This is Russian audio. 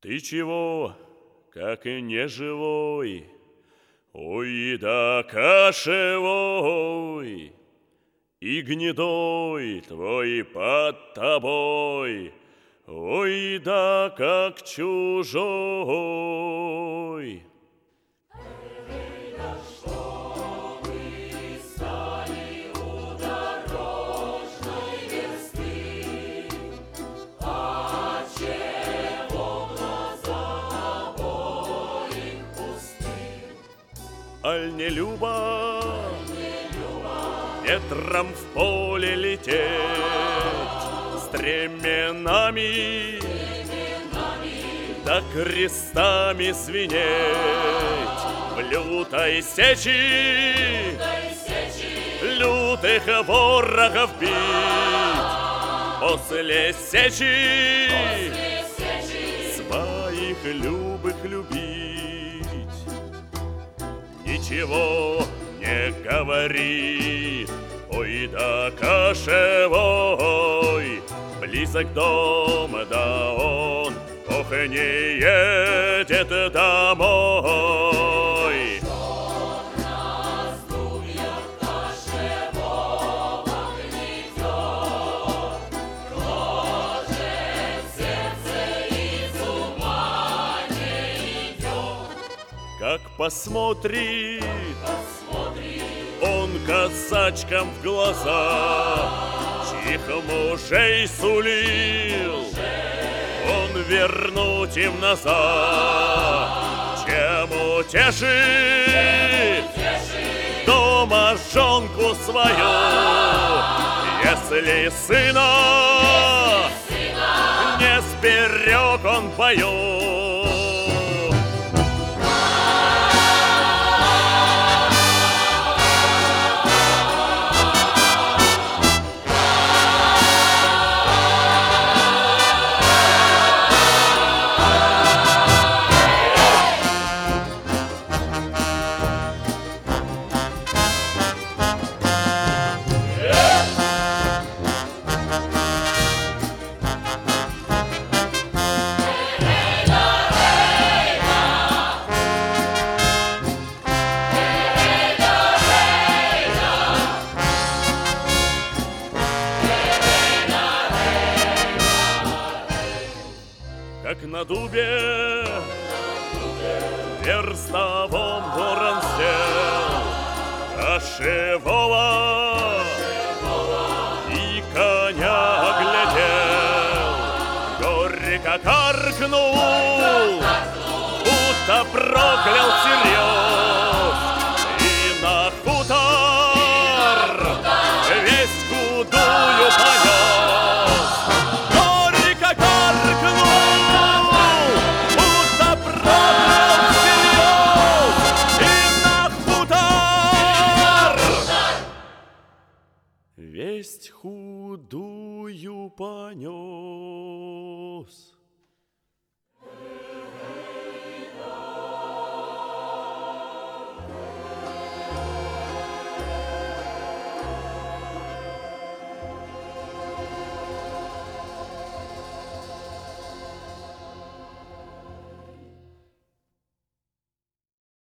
Ты чего, как и не живой? Ой, да кошевой, и гнедой твой под тобой, ой, да как чужой. Аль не любо ветром в поле лететь, стременами да крестами звенеть, в лютой сечи лютых ворогов бить, после сечи своих любых любить. Ничего не говори, ой, да кошевой, близок дом, да он, ох, не едет домой. Как посмотрит он казачкам в глаза, чьих мужей сулил он вернуть им назад, чем утешит дома жонку свою, если сына не сберег он в бою. Как на дубе верстовом ворон сел, кошевого и коня оглядел, горько каркнул, будто проклял всерьез, и на хутор весть худую понес. Весть худую понес.